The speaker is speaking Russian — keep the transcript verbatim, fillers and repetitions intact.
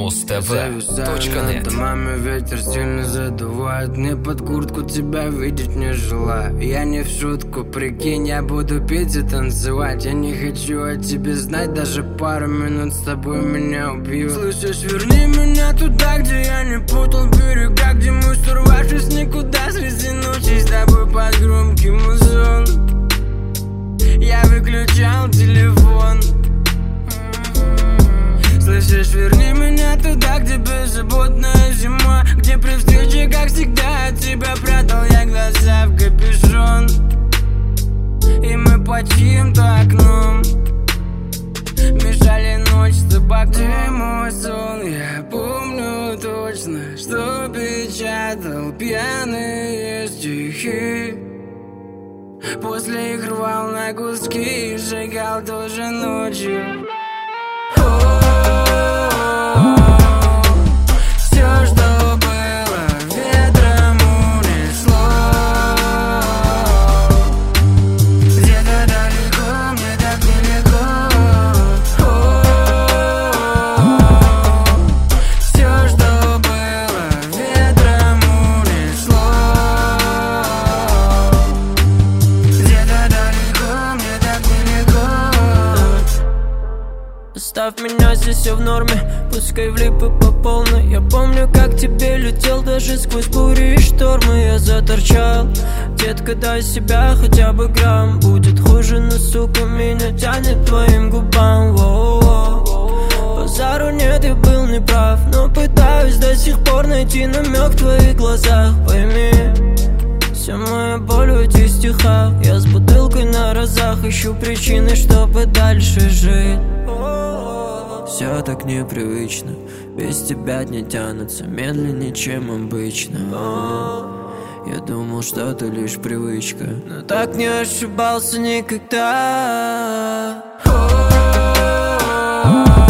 Плюс ТВ точка нет. Домами ветер сильно задувает, мне под куртку тебя видеть не желаю. Я не в шутку, прикинь, я буду петь и танцевать. Я не хочу о тебе знать, даже пару минут с тобой меня убьют. Слышишь, верни меня туда, где я не путал берега, где мы сорвавшись никуда среди ночи с тобой под громкий музон. Я выключал телефон. Слышишь, верни меня туда, где беззаботная зима, где при встрече, как всегда, от тебя прятал я глаза в капюшон. И мы под чьим-то окном мешали ночь с табаком. Где мой сон, я помню точно, что печатал пьяные стихи. После их рвал на куски и сжигал тоже ночью. Все, что было, ветром унесло. Где-то далеко, мне так нелегко. Все, что было, ветром унесло. Где-то далеко, мне так нелегко. Оставь меня здесь, все в норме, пускай влипы по полной. Я помню, как тебе летел даже сквозь бури и штормы. Я заторчал, детка, дай себя хотя бы грамм. Будет хуже, но, сука, меня тянет твоим губам. Воу-воу. Базару нет, я был неправ, но пытаюсь до сих пор найти намек в твоих глазах. Пойми, вся моя боль в этих стихах. Я с бутылкой на разах ищу причины, чтобы дальше жить. Все так непривычно, без тебя дни тянутся медленнее, чем обычно. Я думал, что это лишь привычка, но так не ошибался никогда.